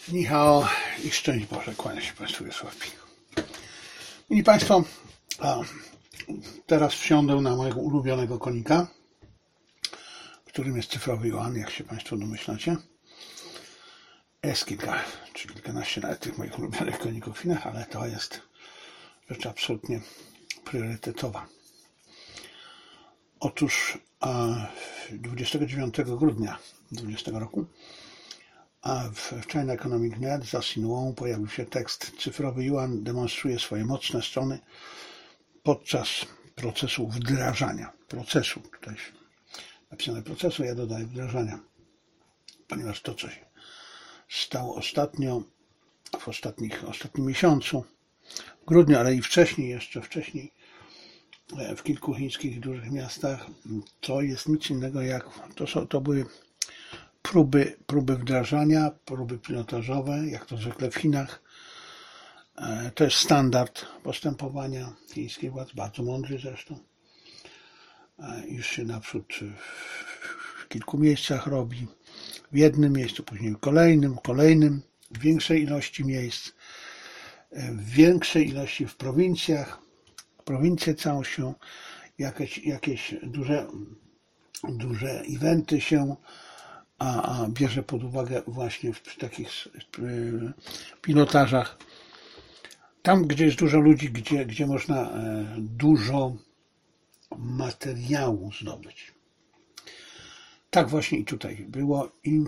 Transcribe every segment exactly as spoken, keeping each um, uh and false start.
Michał i szczęść Boże, kłania się Państwu Wiesław Pich. Mili Państwo, teraz wsiądę na mojego ulubionego konika, którym jest cyfrowy Juan, jak się Państwo domyślacie. Jest kilka, czy kilkanaście nawet tych moich ulubionych koników w Chinach, ale to jest rzecz absolutnie priorytetowa. Otóż dwudziestego dziewiątego grudnia dwudziestego roku a w China Economic Net za Xinhuang pojawił się tekst: cyfrowy Yuan demonstruje swoje mocne strony podczas procesu wdrażania. Procesu, tutaj napisane procesu, ja dodaję wdrażania, ponieważ to, co się stało ostatnio, w ostatnich, ostatnim miesiącu, w grudniu, ale i wcześniej, jeszcze wcześniej, w kilku chińskich dużych miastach, to jest nic innego jak, to, są, to były próby, próby wdrażania, próby pilotażowe, jak to zwykle w Chinach. To jest standard postępowania chińskich władz, bardzo mądry zresztą. Już się naprzód w kilku miejscach robi, w jednym miejscu, później w kolejnym, kolejnym, w większej ilości miejsc, w większej ilości w prowincjach. Prowincje całością, jakieś, jakieś duże, duże eventy się a, a bierze pod uwagę właśnie w takich pilotażach. Tam, gdzie jest dużo ludzi, gdzie, gdzie można dużo materiału zdobyć. Tak właśnie i tutaj było i,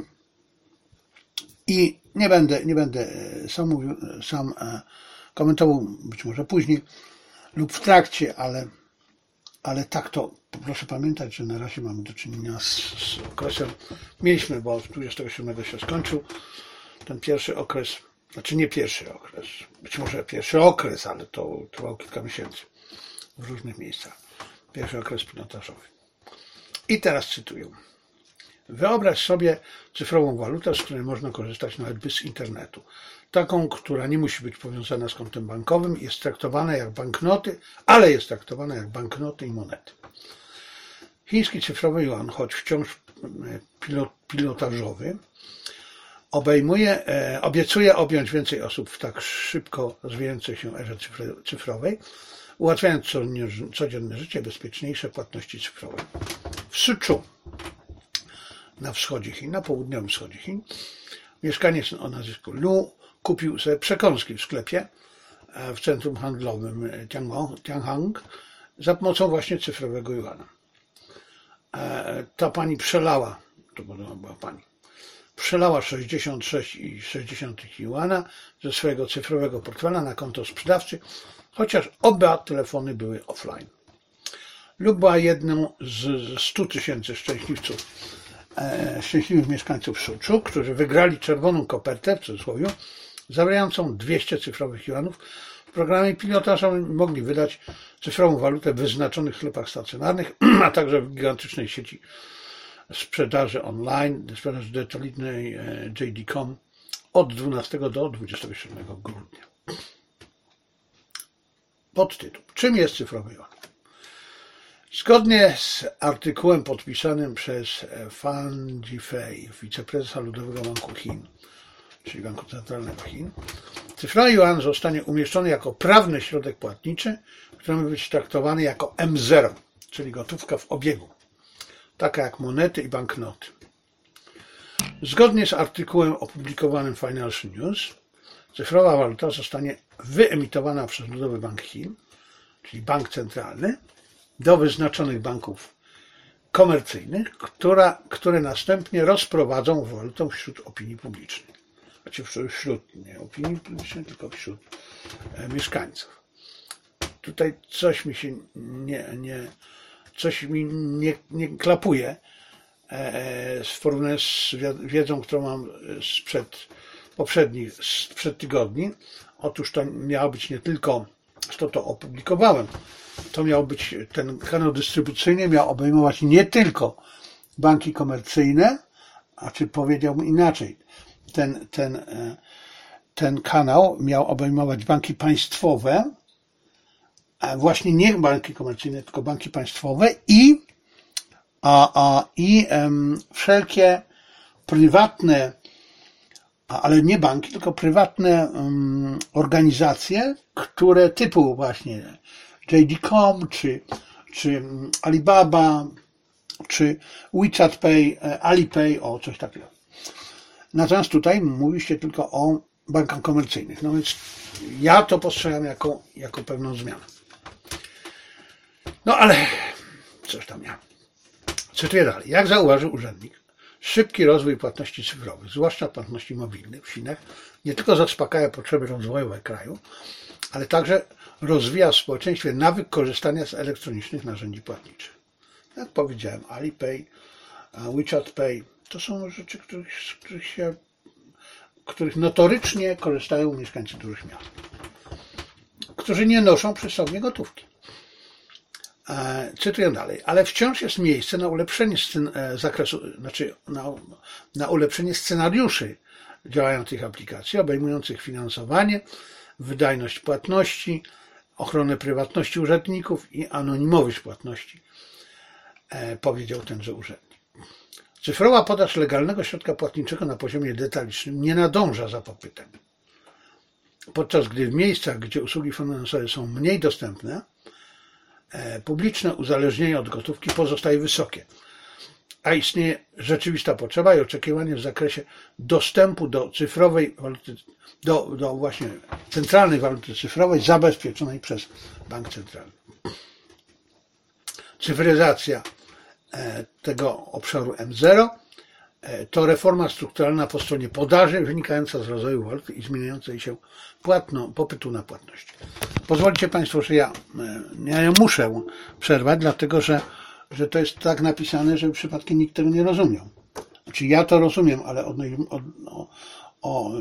i nie będę, nie będę sam mówił, sam komentował, być może później lub w trakcie, ale, ale tak to proszę pamiętać, że na razie mamy do czynienia z, z okresem, mieliśmy, bo dwudziestego siódmego się skończył ten pierwszy okres, znaczy nie pierwszy okres, być może pierwszy okres, ale to trwało kilka miesięcy w różnych miejscach. Pierwszy okres pilotażowy. I teraz cytuję. Wyobraź sobie cyfrową walutę, z której można korzystać nawet bez internetu. Taką, która nie musi być powiązana z kontem bankowym, jest traktowana jak banknoty, ale jest traktowana jak banknoty i monety. Chiński cyfrowy yuan, choć wciąż pilot, pilotażowy, obejmuje, e, obiecuje objąć więcej osób w tak szybko rozwijającej się erze cyfrowej, ułatwiając codzienne życie, bezpieczniejsze płatności cyfrowe. W Suzhou, na wschodzie Chin, na południowym wschodzie Chin, mieszkaniec o nazwisku Lu kupił sobie przekąski w sklepie w centrum handlowym Tianhang za pomocą właśnie cyfrowego juana. Ta pani przelała, to była pani, przelała sześćdziesiąt sześć przecinek sześć juana ze swojego cyfrowego portfela na konto sprzedawcy, chociaż oba telefony były offline. Lu była jedną z stu tysięcy szczęśliwców, e, szczęśliwych mieszkańców Suzhou, którzy wygrali czerwoną kopertę, w cudzysłowie, zawierającą dwieście cyfrowych juanów. W programie pilotażowym mogli wydać cyfrową walutę w wyznaczonych sklepach stacjonarnych, a także w gigantycznej sieci sprzedaży online, sprzedaży detalicznej J D kropka com od dwunastego do dwudziestego siódmego grudnia. Podtytuł. Czym jest cyfrowy yuan? Zgodnie z artykułem podpisanym przez Fan Zhifei, wiceprezesa Ludowego Banku Chin, czyli Banku Centralnego Chin, cyfrowy yuan zostanie umieszczony jako prawny środek płatniczy, który ma być traktowany jako M zero, czyli gotówka w obiegu, taka jak monety i banknoty. Zgodnie z artykułem opublikowanym w Financial News, cyfrowa waluta zostanie wyemitowana przez Ludowy Bank Chin, czyli bank centralny, do wyznaczonych banków komercyjnych, która, które następnie rozprowadzą walutę wśród opinii publicznej. Znaczy wśród nie opinii publicznej, tylko wśród e, mieszkańców. Tutaj coś mi się nie, nie, coś mi nie, nie klapuje e, w porównaniu z wiedzą, którą mam sprzed poprzednich, sprzed tygodni. Otóż to miało być nie tylko, to to opublikowałem, to miał być, ten kanał dystrybucyjny miał obejmować nie tylko banki komercyjne, a czy powiedziałbym inaczej, ten, ten, ten kanał miał obejmować banki państwowe, a właśnie nie banki komercyjne, tylko banki państwowe i, a, a, i um, wszelkie prywatne ale nie banki, tylko prywatne um, organizacje, które typu właśnie J D kropka com, czy, czy Alibaba, czy WeChat Pay, Alipay, o coś takiego. Natomiast tutaj mówi się tylko o bankach komercyjnych. No więc ja to postrzegam jako, jako pewną zmianę. No ale coś tam ja. Cytuję dalej. Jak zauważył urzędnik, szybki rozwój płatności cyfrowych, zwłaszcza płatności mobilnych w Chinach, nie tylko zaspokaja potrzeby rozwojowe kraju, ale także rozwija w społeczeństwie nawyk korzystania z elektronicznych narzędzi płatniczych. Jak powiedziałem, Alipay, WeChat Pay, to są rzeczy, których, z których się, których notorycznie korzystają mieszkańcy dużych miast, którzy nie noszą przy sobie gotówki. Cytuję dalej, ale wciąż jest miejsce na ulepszenie scen- zakresu, znaczy na, na ulepszenie scenariuszy działania tych aplikacji, obejmujących finansowanie, wydajność płatności, ochronę prywatności urzędników i anonimowość płatności, powiedział tenże urzędnik. Cyfrowa podaż legalnego środka płatniczego na poziomie detalicznym nie nadąża za popytem. Podczas gdy w miejscach, gdzie usługi finansowe są mniej dostępne, publiczne uzależnienie od gotówki pozostaje wysokie, a istnieje rzeczywista potrzeba i oczekiwanie w zakresie dostępu do cyfrowej waluty, do, do właśnie centralnej waluty cyfrowej zabezpieczonej przez bank centralny. Cyfryzacja tego obszaru M zero to reforma strukturalna po stronie podaży wynikająca z rozwoju waluty i zmieniającej się płatno, popytu na płatność. Pozwolicie Państwo, że ja, ja muszę przerwać, dlatego że, że to jest tak napisane, że przypadkiem nikt tego nie rozumiał. Znaczy ja to rozumiem, ale od, od, o, o,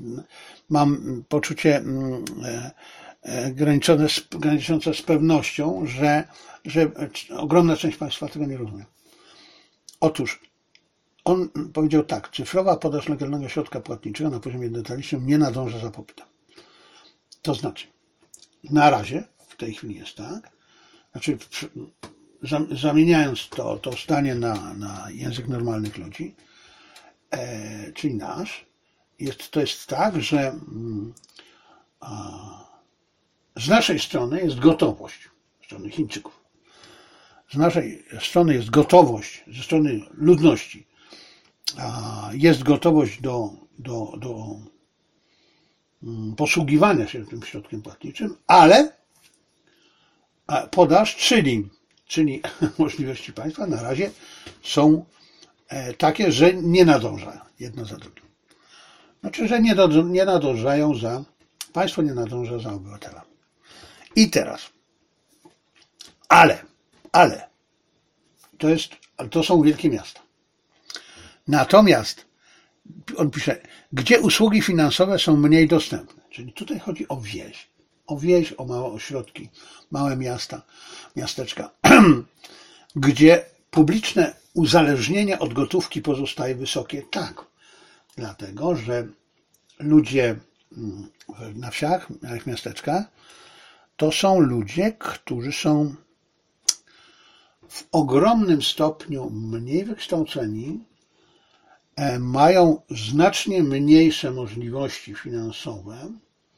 mam poczucie e, graniczące, graniczące z pewnością, że, że ogromna część Państwa tego nie rozumie. Otóż on powiedział tak, cyfrowa podaż legalnego środka płatniczego na poziomie detalicznym nie nadąża za popytem. To znaczy, na razie, w tej chwili jest tak, znaczy zamieniając to, to zdanie na, na język normalnych ludzi, e, czyli nasz, jest, to jest tak, że mm, a, z naszej strony jest gotowość, ze strony Chińczyków, z naszej strony jest gotowość, ze strony ludności, a, jest gotowość do, do, do posługiwania się tym środkiem płatniczym, ale podaż, czyli, czyli możliwości państwa na razie są takie, że nie nadążają jedno za drugim. Znaczy, że nie, do, nie nadążają za, państwo nie nadąża za obywatelami. I teraz, ale, ale, to jest, to są wielkie miasta. Natomiast on pisze, gdzie usługi finansowe są mniej dostępne. Czyli tutaj chodzi o wieś. O wieś, o małe ośrodki, małe miasta, miasteczka, gdzie publiczne uzależnienie od gotówki pozostaje wysokie. Tak, dlatego, że ludzie na wsiach, małych miasteczkach, to są ludzie, którzy są w ogromnym stopniu mniej wykształceni, mają znacznie mniejsze możliwości finansowe,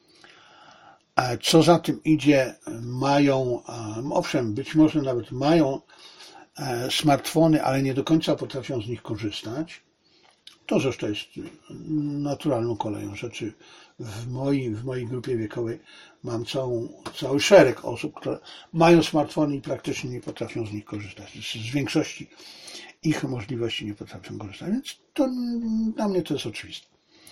co za tym idzie, mają, owszem, być może nawet mają smartfony, ale nie do końca potrafią z nich korzystać. To zresztą jest naturalną koleją rzeczy. W mojej, w mojej grupie wiekowej mam całą, cały szereg osób, które mają smartfony i praktycznie nie potrafią z nich korzystać. Z większości ich możliwości nie potrafią korzystać, więc to dla mnie to jest oczywiste.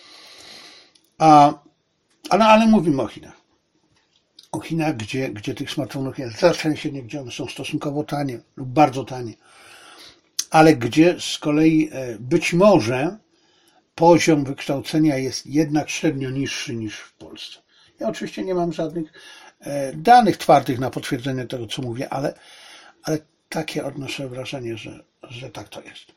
A, ale, ale mówimy o Chinach. O Chinach, gdzie, gdzie tych smartfonów jest zawsze gdzie one są stosunkowo tanie lub bardzo tanie, ale gdzie z kolei być może poziom wykształcenia jest jednak średnio niższy niż w Polsce. Ja oczywiście nie mam żadnych danych twardych na potwierdzenie tego, co mówię, ale, ale takie odnoszę wrażenie, że, że tak to jest.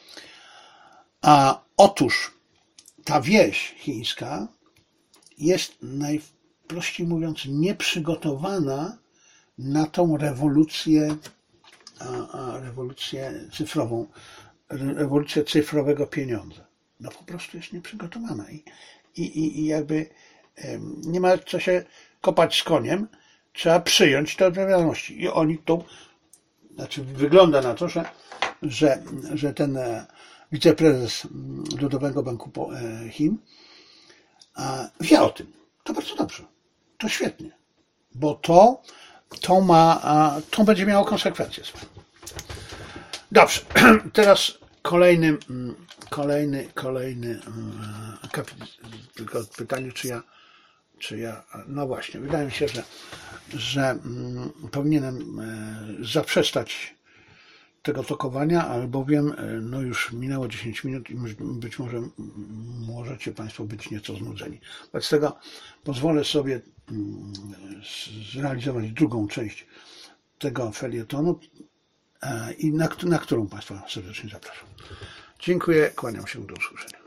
A otóż ta wieś chińska jest najprościej mówiąc nieprzygotowana na tą rewolucję, a, a rewolucję cyfrową, rewolucję cyfrowego pieniądza. no po prostu jest nieprzygotowana i, i, i jakby nie ma co się kopać z koniem, trzeba przyjąć te odpowiedzialności. I oni tu, znaczy wygląda na to, że, że, że ten wiceprezes Ludowego Banku Chin wie o tym. To bardzo dobrze. To świetnie. Bo to, to ma, to będzie miało konsekwencje. Dobrze. Teraz kolejny, kolejny, kolejny kapit, tylko pytanie, czy ja, czy ja, no właśnie, wydaje mi się, że, że powinienem zaprzestać tego tokowania, albowiem no już minęło dziesięć minut i być może możecie Państwo być nieco znudzeni. Wobec tego pozwolę sobie zrealizować drugą część tego felietonu, i na, na którą Państwa serdecznie zapraszam. Dziękuję, kłaniam się, do usłyszenia.